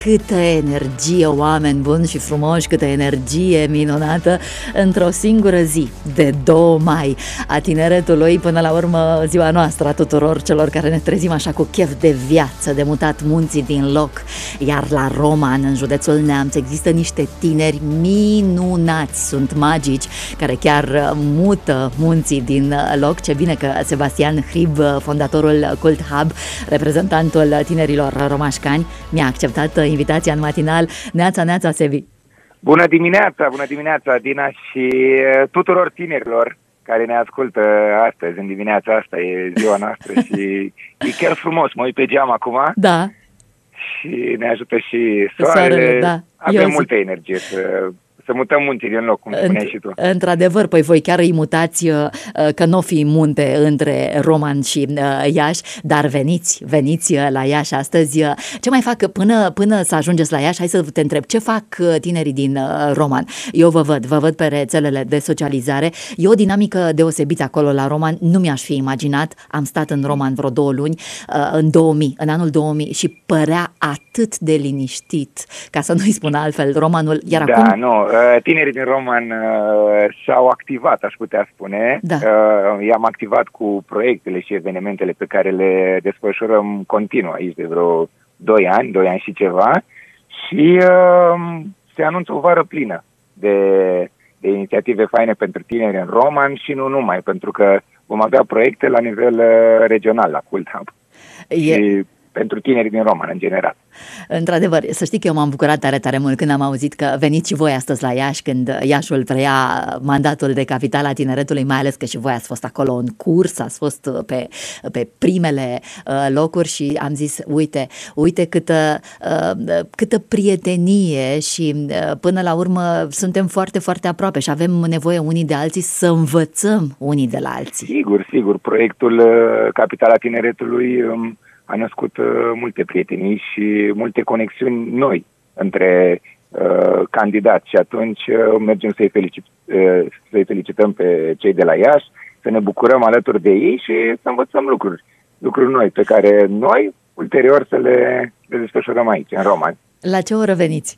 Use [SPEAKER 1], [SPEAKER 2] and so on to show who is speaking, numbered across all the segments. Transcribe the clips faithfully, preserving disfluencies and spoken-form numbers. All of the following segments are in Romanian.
[SPEAKER 1] Câtă energie, oameni buni și frumoși, câtă energie minunată într-o singură zi de doi mai a tineretului, până la urmă ziua noastră a tuturor celor care ne trezim așa cu chef de viață, de mutat munții din loc. Iar la Roman, în județul Neamț, există niște tineri minunați, sunt magici, care chiar mută munții din loc. Ce bine că Sebastian Hrib, fondatorul Cult Hub, reprezentantul tinerilor romașcani, mi-a acceptat invitația în matinal. Neața, neața, Sebi!
[SPEAKER 2] Bună dimineața, bună dimineața, Dina, și tuturor tinerilor care ne ascultă astăzi, în dimineața asta, e ziua noastră și e chiar frumos. Mă uit pe geam acum,
[SPEAKER 1] da.
[SPEAKER 2] Și ne ajută și soarele.
[SPEAKER 1] soarele da.
[SPEAKER 2] Avem
[SPEAKER 1] Eu
[SPEAKER 2] multă zic... energie să... să mutăm munții din loc, cum spuneai și tu.
[SPEAKER 1] Într-adevăr, păi voi chiar îi mutați, că n-o fi munte între Roman și Iași, dar veniți, veniți la Iași astăzi. Ce mai fac până, până să ajungeți la Iași? Hai să te întreb, ce fac tinerii din Roman? Eu vă văd, vă văd pe rețelele de socializare. E o dinamică deosebită acolo la Roman, nu mi-aș fi imaginat. Am stat în Roman vreo două luni, în două mii, în anul două mii, și părea atât de liniștit, ca să nu-i spun altfel, Romanul, iar
[SPEAKER 2] da,
[SPEAKER 1] acum...
[SPEAKER 2] nu. Tinerii din Roman uh, s-au activat, aș putea spune.
[SPEAKER 1] Da.
[SPEAKER 2] Uh, i-am activat cu proiectele și evenimentele pe care le desfășurăm continuu aici de vreo doi ani, doi ani și ceva. Și uh, se anunță o vară plină de, de inițiative faine pentru tineri în Roman și nu numai, pentru că vom avea proiecte la nivel uh, regional, la Cult Hub. E... Și pentru tinerii din Roman, în general.
[SPEAKER 1] Într-adevăr, să știi că eu m-am bucurat tare, tare mult când am auzit că veniți și voi astăzi la Iași, când Iașul preia mandatul de capitala tineretului, mai ales că și voi ați fost acolo în curs, ați fost pe, pe primele uh, locuri și am zis, uite, uite câtă, uh, câtă prietenie și uh, până la urmă suntem foarte, foarte aproape și avem nevoie unii de alții să învățăm unii de la alții.
[SPEAKER 2] Sigur, sigur, proiectul uh, Capitala Tineretului um, a născut uh, multe prietenii și multe conexiuni noi între uh, candidați și atunci uh, mergem să-i, felicit, uh, să-i felicităm pe cei de la Iași, să ne bucurăm alături de ei și să învățăm lucruri, lucruri noi pe care noi ulterior să le, le desfășurăm aici, în Roman.
[SPEAKER 1] La ce oră veniți?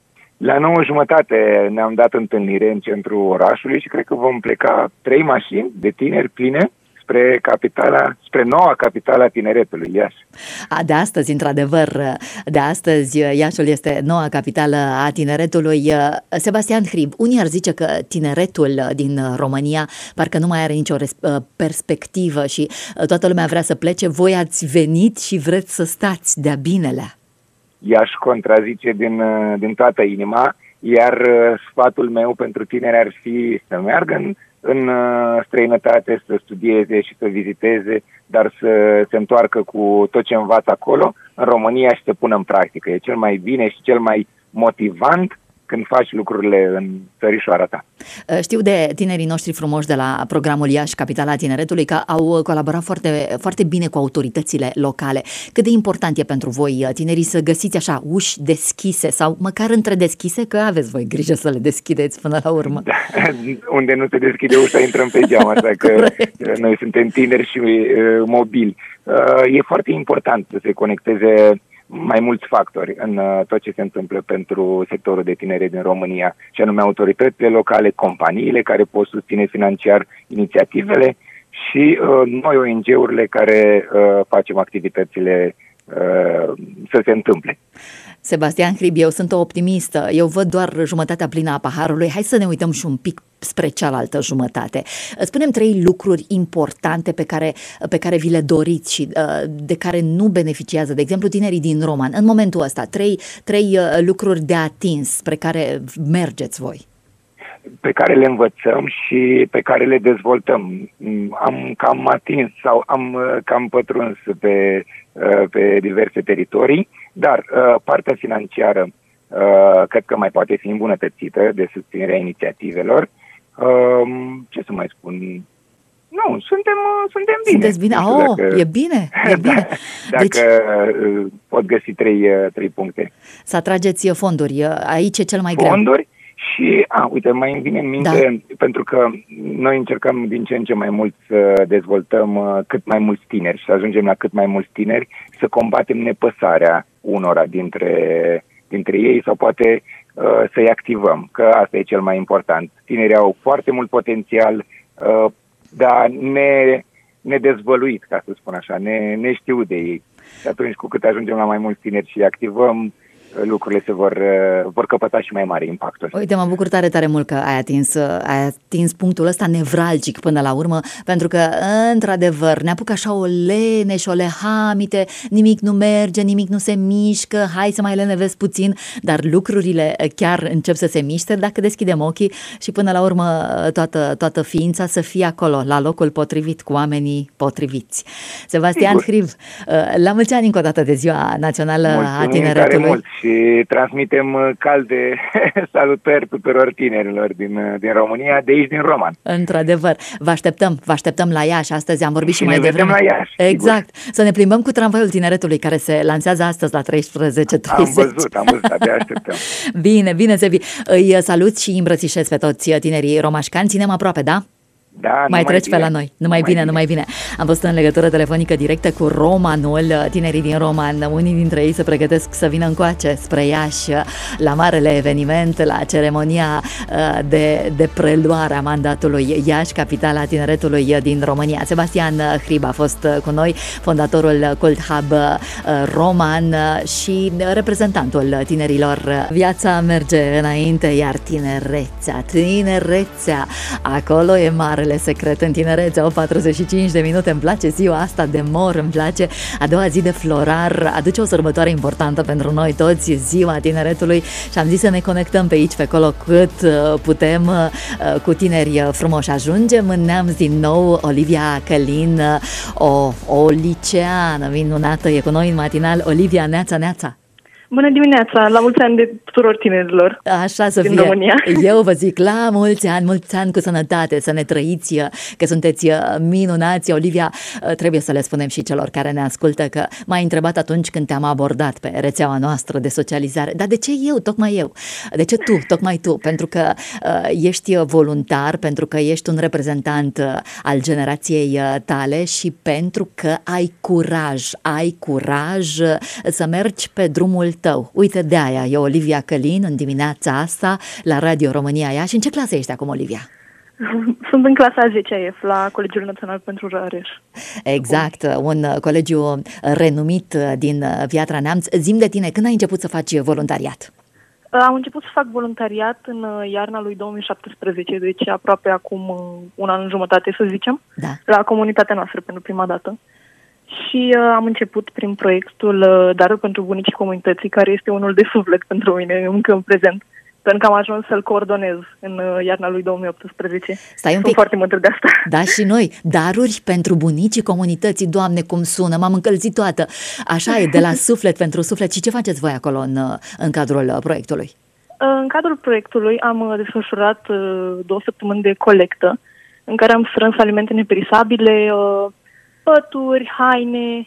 [SPEAKER 2] La nouă jumătate ne-am dat întâlnire în centrul orașului și cred că vom pleca trei mașini de tineri pline spre capitala, spre noua capitala tineretului, Iași.
[SPEAKER 1] A, de astăzi, într-adevăr, de astăzi Iașul este noua capitală a tineretului. Sebastian Hrib, unii ar zice că tineretul din România parcă nu mai are nicio perspectivă și toată lumea vrea să plece. Voi ați venit și vreți să stați de-a binelea.
[SPEAKER 2] I-aș contrazice din, din toată inima, iar sfatul meu pentru tineri ar fi să meargă în în străinătate, să studieze și să viziteze, dar să se întoarcă cu tot ce învață acolo, în România, și să pună în practică. E cel mai bine și cel mai motivant când faci lucrurile în țărișoara ta.
[SPEAKER 1] Știu de tinerii noștri frumoși de la programul Iași, Capitala Tineretului, că au colaborat foarte, foarte bine cu autoritățile locale. Cât de important e pentru voi, tinerii, să găsiți așa uși deschise sau măcar între deschise, că aveți voi grijă să le deschideți până la urmă.
[SPEAKER 2] Da, unde nu se deschide ușa, intrăm pe geam, așa că noi suntem tineri și uh, mobili. Uh, e foarte important să se conecteze mai mulți factori în uh, tot ce se întâmplă pentru sectorul de tineret din România, și anume autoritățile locale, companiile care pot susține financiar inițiativele și uh, noi O N G-urile care uh, facem activitățile uh, să se întâmple.
[SPEAKER 1] Sebastian Hrib, eu sunt o optimistă, eu văd doar jumătatea plină a paharului, hai să ne uităm și un pic spre cealaltă jumătate. Spunem trei lucruri importante pe care, pe care vi le doriți și uh, de care nu beneficiază, de exemplu, tinerii din Roman. În momentul ăsta, trei, trei uh, lucruri de atins spre care mergeți voi.
[SPEAKER 2] Pe care le învățăm și pe care le dezvoltăm. Am cam atins sau am cam pătruns pe, pe diverse teritorii, dar partea financiară cred că mai poate fi îmbunătățită de susținerea inițiativelor. Ce să mai spun? Nu, suntem, suntem bine.
[SPEAKER 1] Sunteți bine? Oh, dacă, e bine, e bine.
[SPEAKER 2] Dacă deci, pot găsi trei, trei puncte.
[SPEAKER 1] Să atrageți fonduri, aici e cel mai
[SPEAKER 2] fonduri,
[SPEAKER 1] greu.
[SPEAKER 2] Fonduri și, a, uite, mai îmi vine în minte, da. Pentru că noi încercăm din ce în ce mai mult să dezvoltăm cât mai mulți tineri și să ajungem la cât mai mulți tineri, să combatem nepăsarea unora dintre între ei sau poate uh, să-i activăm, că asta e cel mai important. Tinerii au foarte mult potențial, uh, dar ne, nedezvăluit, ca să spun așa, ne, ne știu de ei. Și atunci, cu cât ajungem la mai mulți tineri și îi activăm, lucrurile se vor, vor căpăta și mai mare impactul.
[SPEAKER 1] Uite, mă bucur tare, tare mult că ai atins, ai atins punctul ăsta nevralgic până la urmă, pentru că, într-adevăr, ne apucă așa o lene și o lehamite, nimic nu merge, nimic nu se mișcă, hai să mai lenevesc puțin, dar lucrurile chiar încep să se miște dacă deschidem ochii și până la urmă toată, toată ființa să fie acolo, la locul potrivit, cu oamenii potriviți. Sebastian Sigur. Hriv, la mulți ani încă o dată de Ziua Națională
[SPEAKER 2] Mulțumim
[SPEAKER 1] a Tineretului.
[SPEAKER 2] Și transmitem calde salutări tuturor tinerilor din, din România, de aici din Roman.
[SPEAKER 1] Într-adevăr, vă așteptăm, vă așteptăm la Iași. Astăzi am vorbit și, și mai devreme.
[SPEAKER 2] la Iași.
[SPEAKER 1] Exact. Sigur. Să ne plimbăm cu tramvaiul Tineretului care se lansează astăzi la treisprezece treizeci.
[SPEAKER 2] Am văzut, am văzut, abia așteptăm.
[SPEAKER 1] Bine, bine, Sebi. Îi salut și îmbrățișez pe toți tinerii romașcani. Ținem aproape, da?
[SPEAKER 2] Da,
[SPEAKER 1] mai treci
[SPEAKER 2] bine.
[SPEAKER 1] pe la noi. Numai bine, bine, numai bine. Am fost în legătură telefonică directă cu Romanul, tinerii din Roman. Unii dintre ei se pregătesc să vină încoace spre Iași la marele eveniment, la ceremonia de, de preluare a mandatului Iași, capitala tineretului din România. Sebastian Hriv a fost cu noi, fondatorul Cult Hub Roman și reprezentantul tinerilor. Viața merge înainte, iar tinerețea, tinerețea, acolo e mare secret în tinerețe. O patruzeci și cinci de minute, îmi place ziua asta de mor, îmi place a doua zi de florar, aduce o sărbătoare importantă pentru noi toți, ziua tineretului, și am zis să ne conectăm pe aici, pe acolo cât putem cu tineri frumoși. Ajungem în Neamț din nou. Olivia Călin, o, o liceană minunată, e cu noi în matinal. Olivia, neața, neața!
[SPEAKER 3] Bună dimineața, la mulți ani de tuturor tinerilor.
[SPEAKER 1] Așa să
[SPEAKER 3] din
[SPEAKER 1] fie.
[SPEAKER 3] România.
[SPEAKER 1] Eu vă zic, la mulți ani, mulți ani cu sănătate, să ne trăiți, că sunteți minunați. Olivia, trebuie să le spunem și celor care ne ascultă că m-ai întrebat atunci când te-am abordat pe rețeaua noastră de socializare, dar de ce eu, tocmai eu? De ce tu, tocmai tu? Pentru că uh, ești voluntar, pentru că ești un reprezentant uh, al generației uh, tale și pentru că ai curaj, ai curaj uh, să mergi pe drumul tău. Uite, de aia e Olivia Călin în dimineața asta la Radio România Iași. În ce clasă ești acum, Olivia?
[SPEAKER 3] Sunt în clasa a zecea F la Colegiul Național pentru Rareș.
[SPEAKER 1] Exact, un colegiu renumit din Piatra Neamț. Zi-mi de tine, când ai început să faci voluntariat?
[SPEAKER 3] Am început să fac voluntariat în iarna lui două mii șaptesprezece, deci aproape acum un an jumătate, să zicem,
[SPEAKER 1] da. La
[SPEAKER 3] comunitatea noastră pentru prima dată. Și uh, am început prin proiectul uh, Darul pentru bunicii comunității, care este unul de suflet pentru mine încă în prezent, pentru că am ajuns să-l coordonez în uh, iarna lui două mii optsprezece.
[SPEAKER 1] Stai un pic.
[SPEAKER 3] Sunt foarte mândră de asta.
[SPEAKER 1] Da, și noi. Daruri pentru bunicii comunității, Doamne, cum sună, m-am încălzit toată. Așa e, de la suflet pentru suflet. Și ce faceți voi acolo în, în cadrul proiectului?
[SPEAKER 3] Uh, în cadrul proiectului am uh, desfășurat uh, două săptămâni de colectă, în care am strâns alimente neperisabile, uh, pături, haine,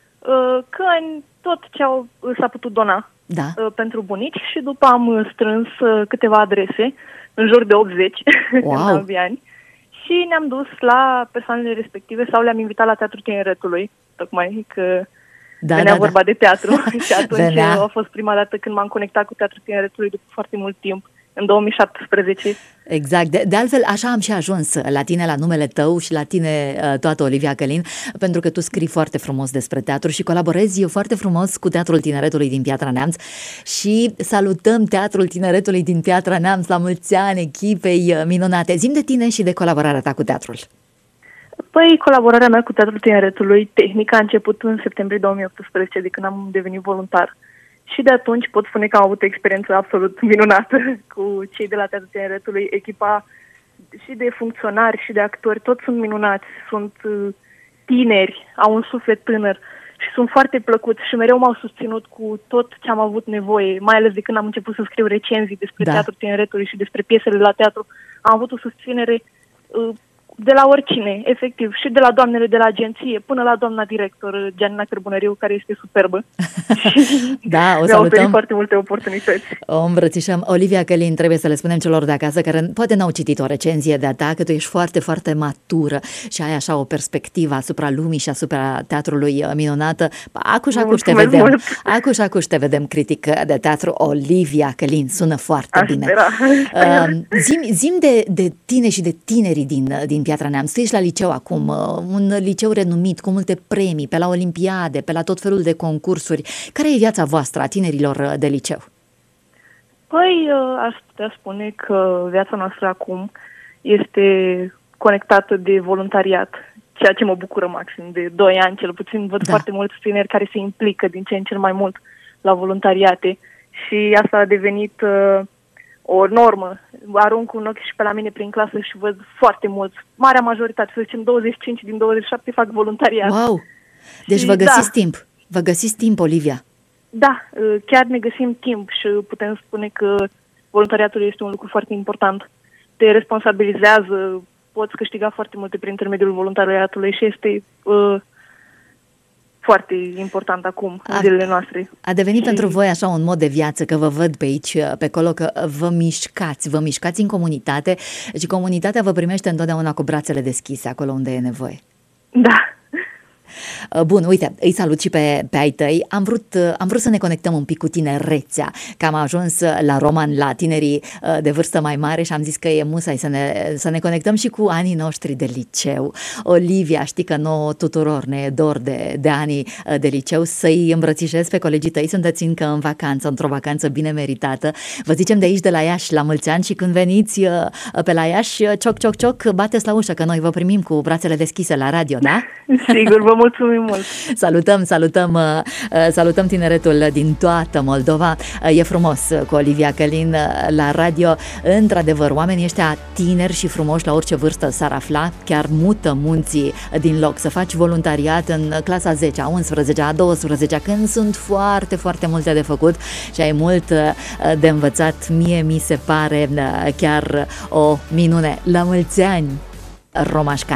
[SPEAKER 3] căni, tot ce au, s-a putut dona
[SPEAKER 1] da.
[SPEAKER 3] pentru bunici, și după am strâns câteva adrese, în jur de optzeci,
[SPEAKER 1] wow.
[SPEAKER 3] în noii ani, și ne-am dus la persoanele respective sau le-am invitat la Teatrul Tineretului, tocmai că
[SPEAKER 1] da,
[SPEAKER 3] venea
[SPEAKER 1] da,
[SPEAKER 3] vorba
[SPEAKER 1] da.
[SPEAKER 3] de teatru și atunci
[SPEAKER 1] venea.
[SPEAKER 3] a fost prima dată când m-am conectat cu Teatrul Tineretului după foarte mult timp, în două mii șaptesprezece.
[SPEAKER 1] Exact. De, de altfel, așa am și ajuns la tine, la numele tău și la tine, toată Olivia Călin, pentru că tu scrii foarte frumos despre teatru și colaborezi foarte frumos cu Teatrul Tineretului din Piatra Neamț și salutăm Teatrul Tineretului din Piatra Neamț, la mulți ani echipei minunate. Zi-mi de tine și de colaborarea ta cu teatrul.
[SPEAKER 3] Păi, colaborarea mea cu Teatrul Tineretului, tehnica, a început în septembrie două mii optsprezece, de când am devenit voluntar. Și de atunci pot spune că am avut o experiență absolut minunată cu cei de la Teatrul Tineretului. Echipa și de funcționari și de actori, toți sunt minunați, sunt tineri, au un suflet tânăr și sunt foarte plăcuți și mereu m-au susținut cu tot ce am avut nevoie, mai ales de când am început să scriu recenzii despre da. Teatrul Tineretului și despre piesele la teatru. Am avut o susținere uh, de la oricine, efectiv, și de la doamnele de la agenție până la doamna director, Gianina Cărbunăriu, care este superbă.
[SPEAKER 1] Da, o
[SPEAKER 3] mi-a oferit
[SPEAKER 1] salutăm.
[SPEAKER 3] foarte multe oportunități.
[SPEAKER 1] O îmbrățișăm. Olivia Călin, trebuie să le spunem celor de acasă care poate n-au citit o recenzie de-a ta, că tu ești foarte, foarte matură și ai așa o perspectivă asupra lumii și asupra teatrului minunată. Acuși, acuși te vedem.
[SPEAKER 3] Mult.
[SPEAKER 1] Acuși, acuși te vedem critic de teatru. Olivia Călin, sună foarte
[SPEAKER 3] Aș
[SPEAKER 1] bine.
[SPEAKER 3] spera.
[SPEAKER 1] Uh, zim, zim de, de tine și de tinerii din, din Piatra Neamț. Tu ești la liceu acum, un liceu renumit, cu multe premii, pe la olimpiade, pe la tot felul de concursuri. Care e viața voastră a tinerilor de liceu?
[SPEAKER 3] Păi, aș putea spune că viața noastră acum este conectată de voluntariat, ceea ce mă bucură maxim. De doi ani, cel puțin, văd
[SPEAKER 1] Da.
[SPEAKER 3] foarte mulți tineri care se implică din ce în cel mai mult la voluntariate și asta a devenit uh, o normă. Arunc un ochi și pe la mine prin clasă și văd foarte mulți, marea majoritate, să zicem douăzeci și cinci din douăzeci și șapte fac voluntariat.
[SPEAKER 1] Wow! Deci
[SPEAKER 3] Și
[SPEAKER 1] vă găsiți
[SPEAKER 3] da.
[SPEAKER 1] timp. Vă găsiți timp, Olivia.
[SPEAKER 3] Da, chiar ne găsim timp și putem spune că voluntariatul este un lucru foarte important. Te responsabilizează, poți câștiga foarte multe prin intermediul voluntariatului și este uh, foarte important acum, în
[SPEAKER 1] A-
[SPEAKER 3] zilele noastre.
[SPEAKER 1] A devenit
[SPEAKER 3] Și-
[SPEAKER 1] pentru voi așa un mod de viață, că vă văd pe aici, pe acolo, că vă mișcați, vă mișcați în comunitate și comunitatea vă primește întotdeauna cu brațele deschise acolo unde e nevoie.
[SPEAKER 3] Da.
[SPEAKER 1] Bun, uite, îi salut și pe, pe ai tăi. Am vrut, am vrut să ne conectăm un pic cu tinerețea, că am ajuns la Roman, la tinerii de vârstă mai mare și am zis că e musai să ne, să ne conectăm și cu anii noștri de liceu. Olivia, știi că nouă tuturor ne e dor de, de anii de liceu, să-i îmbrățișez pe colegii tăi, sunteți încă în vacanță, într-o vacanță bine meritată. Vă zicem de aici, de la Iași, la mulți ani și când veniți pe la Iași, cioc, cioc, cioc, bateți la ușă, că noi vă primim cu brațele deschise la radio, da?
[SPEAKER 3] Sigur, vă mulțumim mult.
[SPEAKER 1] Salutăm, salutăm, salutăm tineretul din toată Moldova. E frumos cu Olivia Călin la radio. Într-adevăr, oamenii ăștia tineri și frumoși la orice vârstă s-ar afla, chiar mută munții din loc. Să faci voluntariat în clasa zece, a unsprezecea, a douăsprezecea, când sunt foarte, foarte multe de făcut și ai mult de învățat. Mie mi se pare chiar o minune. La mulți ani, Romașca!